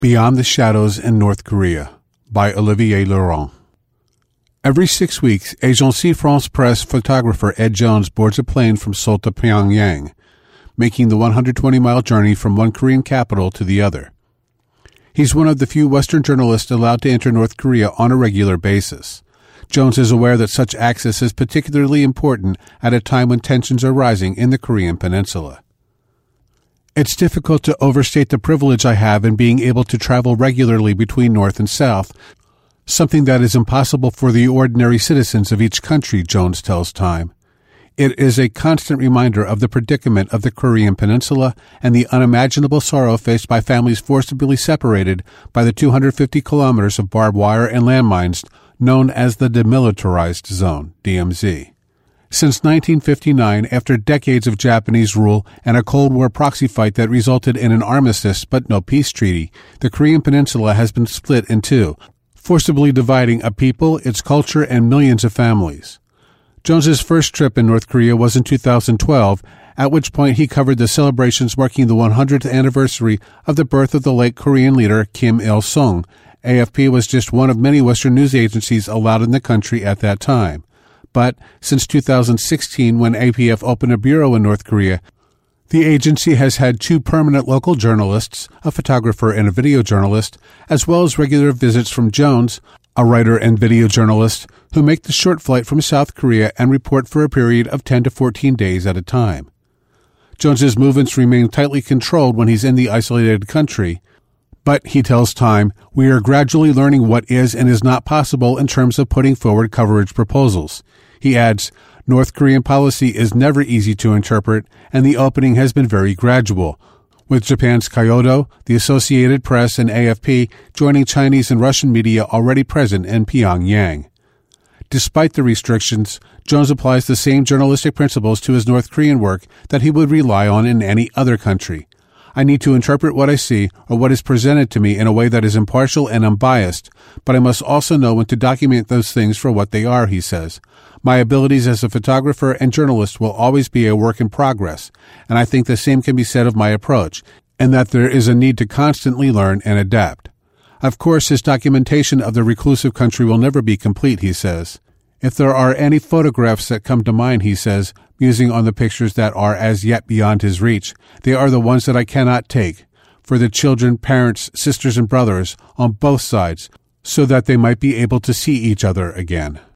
Beyond the Shadows in North Korea by Olivier Laurent. Every 6 weeks, Agence France Presse photographer Ed Jones boards a plane from Seoul to Pyongyang, making the 120-mile journey from one Korean capital to the other. He's one of the few Western journalists allowed to enter North Korea on a regular basis. Jones is aware that such access is particularly important at a time when tensions are rising in the Korean peninsula. It's difficult to overstate the privilege I have in being able to travel regularly between North and South, something that is impossible for the ordinary citizens of each country, Jones tells Time. It is a constant reminder of the predicament of the Korean peninsula and the unimaginable sorrow faced by families forcibly separated by the 250 kilometers of barbed wire and landmines known as the Demilitarized Zone, DMZ. Since 1959, after decades of Japanese rule and a Cold War proxy fight that resulted in an armistice but no peace treaty, the Korean peninsula has been split in two, forcibly dividing a people, its culture, and millions of families. Jones's first trip in North Korea was in 2012, at which point he covered the celebrations marking the 100th anniversary of the birth of the late Korean leader Kim Il-sung. AFP was just one of many Western news agencies allowed in the country at that time. But since 2016, when APF opened a bureau in North Korea, the agency has had two permanent local journalists, a photographer and a video journalist, as well as regular visits from Jones, a writer and video journalist, who make the short flight from South Korea and report for a period of 10 to 14 days at a time. Jones's movements remain tightly controlled when he's in the isolated country, but, he tells Time, we are gradually learning what is and is not possible in terms of putting forward coverage proposals. He adds, North Korean policy is never easy to interpret, and the opening has been very gradual, with Japan's Kyodo, the Associated Press, and AFP joining Chinese and Russian media already present in Pyongyang. Despite the restrictions, Jones applies the same journalistic principles to his North Korean work that he would rely on in any other country. I need to interpret what I see or what is presented to me in a way that is impartial and unbiased, but I must also know when to document those things for what they are, he says. My abilities as a photographer and journalist will always be a work in progress, and I think the same can be said of my approach, and that there is a need to constantly learn and adapt. Of course, his documentation of the reclusive country will never be complete, he says. If there are any photographs that come to mind, he says, musing on the pictures that are as yet beyond his reach, they are the ones that I cannot take, for the children, parents, sisters, and brothers on both sides, so that they might be able to see each other again.